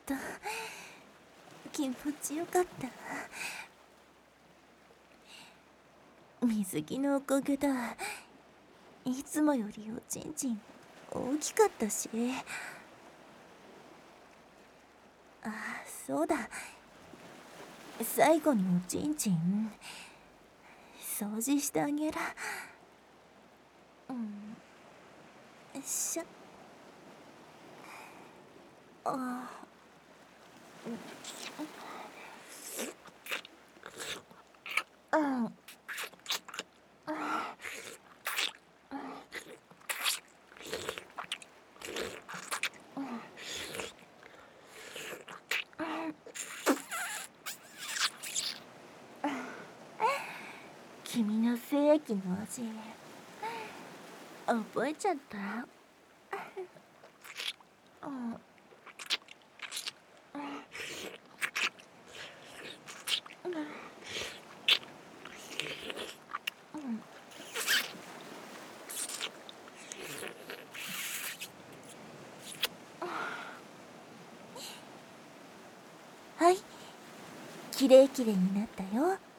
と気持ちよかった。水着のおかげだ。いつもよりおちんちん大きかったし。あ、そうだ、最後におちんちん掃除してあげる。しゃ。ああ、うん。君の精液の味覚えちゃった。はい、きれいきれいになったよ。